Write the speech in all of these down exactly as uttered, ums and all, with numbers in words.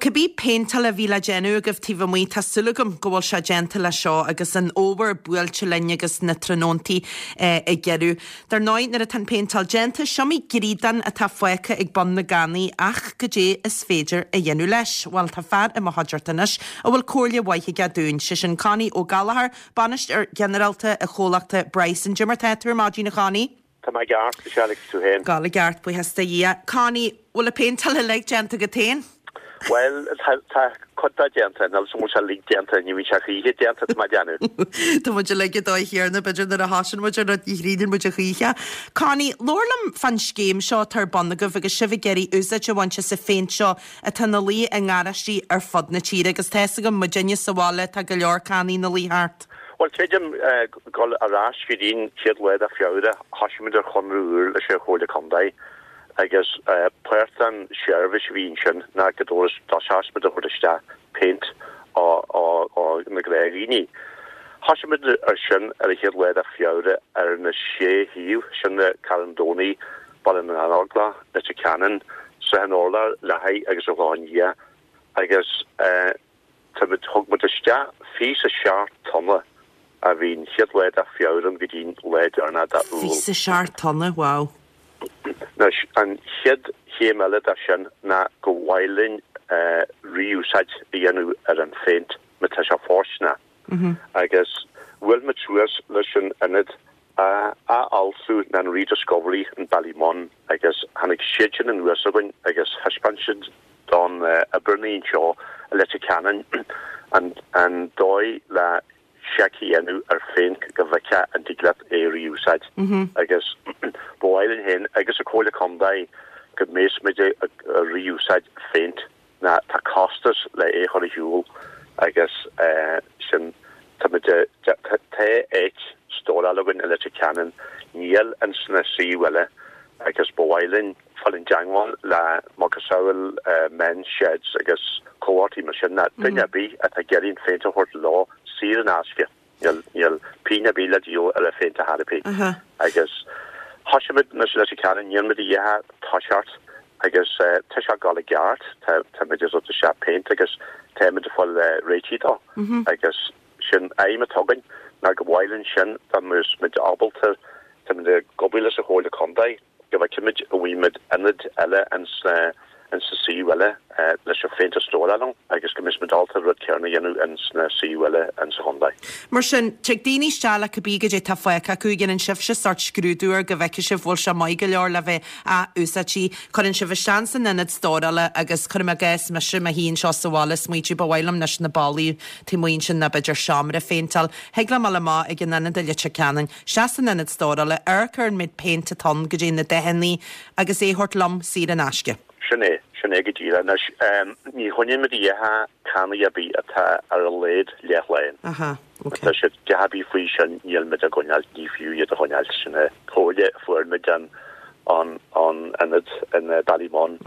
Cabí péntal a bhí le genú agah tí bh muí tasúlagam gohfuil se gental le seo agus an óbhar buailte lenne agus na tróntaí i gceirú. Dar náid nar a tan péntal genta seomí grídan a tá foicha ag ban na ganaí ach go dé is féidir a dhéanú leis. Bhil tá fear i mohadirtanis a bhfuil cóirle waithe a dún si sin Connie ó Gallagher banist ar generalta a chólachta Bryson Jimmer Tetur Mágí na Connie. Tá mai gart go seach tú hen. Gala gart bu hesta dhé. Connie, bhfuil a péntal a le genta go tain? Well, tá cotta genta, nal som mucha lig genta, ni vi chachi hit genta ma janu. Tá muid le go dói here na beidir na a hasan muid ar í hrídin muid a chicha. Connie, lorlam fan scéim seo tar bannagah agus sibh geirí úsa te bhainte sa féint seo a tanna lí a ngáraistí ar fod na tíre agus teasa go mudinne saháile tá go leor caní na lí hart. Well, tejum gol arás gydin siad led a fiawda hasimid ar chonrúr le sé chóide condai. Agus uh, puertan shervish vinshin na gadores dashas med the sta paint or or or na gregini hashmid ershin er hir led a fiaude er na she hiu shin the calendoni balin an orgla the canon so an orla la hai agus owania I guess uh to mit hog mit the sta fees a sharp tonne a vin hir led a fiaude vidin led ar na da fees a sharp tonne wow. Na an siad héimele da sin na go bhhailinn uh, riúsáid dhéanú ar an féint me tá se fórsna. Agus bhfuil me trúas leis sin inid uh, a alsú na an rediscovery in Ballymon agus hanig siadjin an rusabain agus haspansid don uh, a Bernine seo a lete canan an, an dói le Shaki enu ar féin go bhaice an diglat é riúsáid. Agus bhhailinn hen agus a cóile condai go més meide a riúsáid féint na tá costas le é choir hiúil agus sin tá meide té éit stóra legan a lete canan níl an sna síhile agus bhhailinn fallin jangwan le mocasáil men sheds agus cohortí mar sin na duine bí a tá geirinn féint a hort lá Sir an aske yel yel pina bila dio ala fenta harapi I guess hashimid nasla canan yen with the ha tashart I guess uh, tasha gala gart ta ta midis of the shop paint I guess temid for the rachito I guess shin aim at hogging na go wailen shin that mus mid abel to to the gobilas a whole condai give a kimid a wee mid enid ella and uh and to see welle uh let's your faint store along I guess commiss medalta rud kerna yenu and see welle and so on. Mar sin tegdini stala ka bige je tafaika ku gin an shifse sort screwdúr go veke se vol se mai go leor le ve a usachi corin se chansen in it storale agus chum a gas me se ma hin sho so wall smuichi ba wailam na na bali timoin sin na bidger shamre feintal hegla malama again an de leche canan chasen in it storale erker mid paint ton gejin na dehenni agus e hortlam sir an aske. Sinné sinné go díra na ní honne me die ha kann ja bí atá ar a leid lechlein. Aha. Okay. Tá sé gabi fui sin níl me a gonal dífiú a gonal sinne cholle fuair me an an an anid in Ballymon.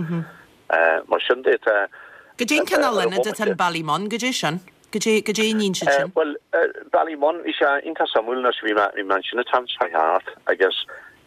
Eh mar sin dé a Gejin canal in it in Ballymon gejin. Gejin gejin nín sin. Well Ballymon is a inta samul na vi ma man sin tan hart I guess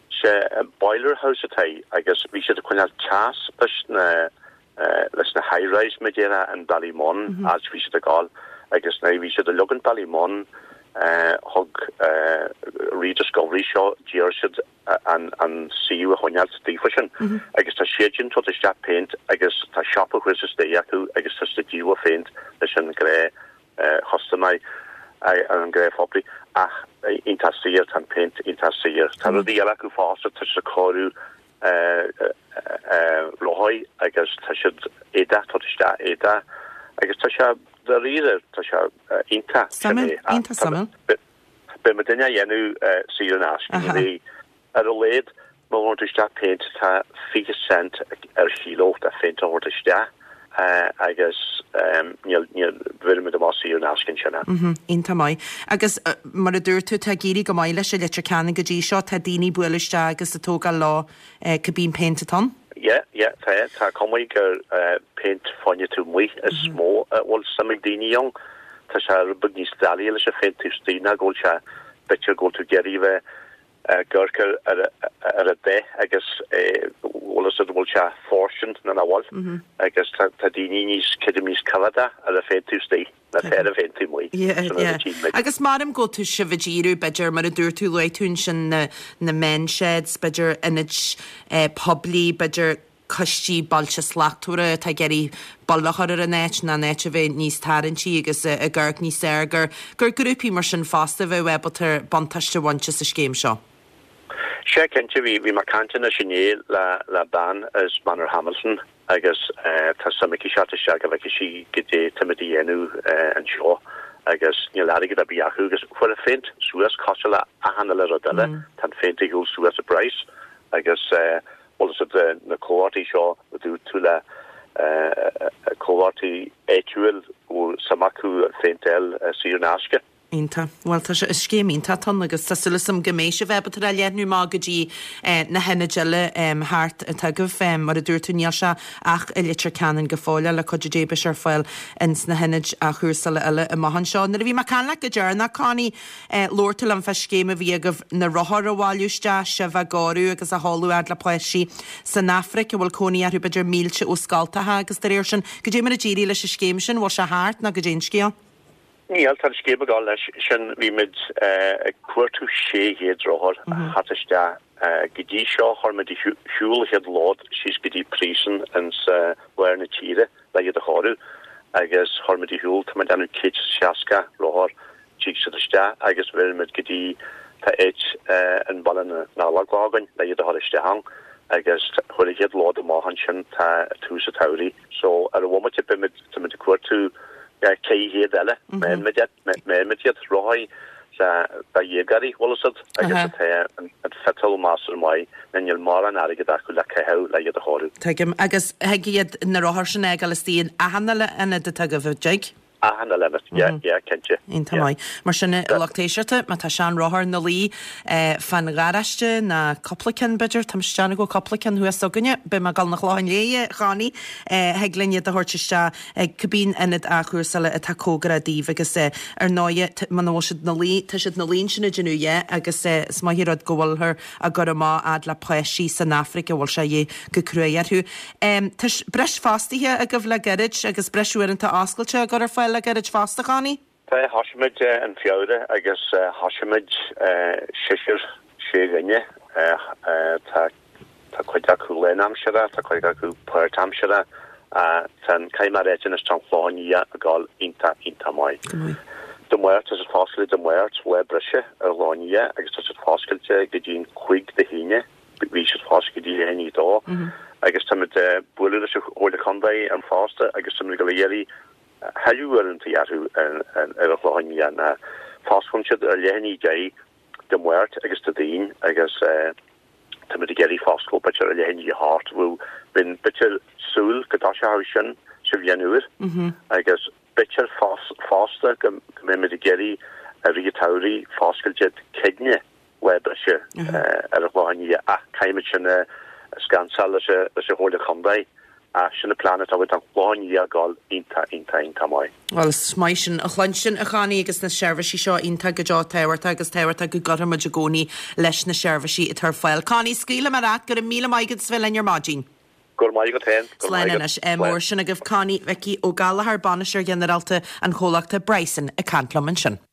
a boiler house at I guess we should have chas listen uh listen high rise Madeira and Ballymon mm-hmm. as we should have call I guess now we should have look in Ballymon uh hug uh rediscovery show Gear should uh, and and see you when you're deficient I guess the shading to the shop paint I guess the shop of Christmas Day I guess the deal paint listen grey uh hostamai I am grey properly ah intasiert an paint intasiert ta di ala go fast to the choru uh uh lohoi I guess ta should eda to sta eda I guess ta sha the reader ta sha inta samen inta samen be medenya yenu sir an ask the at a lead mo to sta paint ta five cent er kilo ta faint over to sta Uh, I guess um you you very much about you asking chana mhm inta mai agus mar dur tu ta giri go mai leis le can go dí seo ta dini builiste agus a tóga lá cabín paintaton yeah yeah ta ta comai go paint fanya to me is small well some dini young ta sha bugni stali le paint to stina go cha betcha go to get even gurkel ar a dé agus ólas bhil se fórsin na bhil agus tá daoine níos cedimníos Canada ar a féú stí na fé a féú mu. Agus marm go tú si bhdíú beidir mar a dúir tú le tún sin na mensheds beidir inid poblí beidir costí bailse slachtúra tá geirí ballachar ar a net na net a bheith níos tarintí agus a ggurc níos airgur gur grúpi mar sin fásta bheith webaltar bantaiste bhainte sa scéim seo. sé cinnte bhí bhí mar cantain na sinné le le ban as Manor Hamilton agus tá samici seata se go bheith si go dé timidí dhéanú an seo agus ní leige a bíachu agus fuair a féint suas cosile a hanna le rodile tan féinta húil suas a Bryce agus Olas na cóirtaí seo dú tú le cóirtaí éúil ó samacú féintel síúnáisce. Ínta, well tá se scéimínta tan agus tá sulasam goméise bheith betar a leadnú mágadí na henne geile háart a tugah mar a dúirtú níl se ach i litir canan go fáile le codidébe ar fáil ins na henneid a chuúsala eile i mahan seo. Na bhí mar canla go dearna cáí lórtal an fescéim a bhí agah na rothar a bháiliúiste se bheith gáú agus a háúad le poisí san Afric a bhfuil coní arú beidir mílte ó scaltathe agus de réir sin go dé mar a ddíí leis a scéim sin bhil se háart na go dé scéal. Níl tar scébe gáil leis sin bhí mid cuairtú sé héad rothir hatiste godí seo chuirmid siúil head lád síos godí prísan ans bhair na tíre le iad a cháú agus chuirmid siúil tá denú cé seaca rothir tí saiste agus bhfuil mid godí tá éit an ballan ná lagágan le iad a háiste hang agus chuir head lád a máhan sin tá tú sa tairí so ar a bhmate be mid tá mid cuairtú cé héad eile mé méiad ráid ba dhégarí bhlasad agus an fetal másar mai nail mar an aige acu le ceheh le iad a háú. Tuigim agus heigiad na ráthir sin ag gal tíon a hanala ina de tag bh Jake? A hanna lemit, ja, kentje. Inta mai. Mar sinna lachtéisiirte, má tá sean ráthir na lí fan garaiste na coplacin beidir, tam steanna go coplacin thuas soganne, be má gal nach láin léie gáí heglinn a thuirtiste cabbín inad a chuúsala a tacógra díh agus ar náide man siid na lí, tá siid na lín sinna genúé agus smaihírad gohfuilthir a go má ad le poisí san Africa bhil sé dhé go cruaarthú. Tás breis fástaithe a go bh le garid agus breisiúanta ascailte a go ar fáil le garid fástaáí? Tá hasimiid an fiáide agus hasimiid siir sé gnne tá chuid acu lénamsere, tá chuid acu puirtamsere tan caiimar éidir tan fláí a gáil inta inta mai. De muirt is fáskil de muirt we brise ar láí agus is fáskilte go dín chuig de híine ví se fáskidí henní dá agus tá de buúle se óle chundai an fáste agus sem goléri heúintí aú ar a láí na fáskunse a lehenní dé de muirt agus de dín agus tá de geri fáskol be a lehenní hart bú bin bitir súl godá se sin se vienúir agus bitir fásta go mé me de geri a rigetaurí fáskeljet kene webse ar a láí a caiimi sinna scansal se se hóle chundai a sinna planet a an láí a gáil inta inta inta mai. Well smaisisin a chlansin a chaní agus na seirbhí seo inta go dá tehairta agus tehairta go garrma a gcóí leis na seirbhí i tar fáil. Cáí scíle mar rat gur mí maigad sfuil in ar mádín. Gur mai go ten. Sleinenis mór sin a goh cáí veici ó galahar banisir generalta an chólachta Bryson a Cantlaman sin.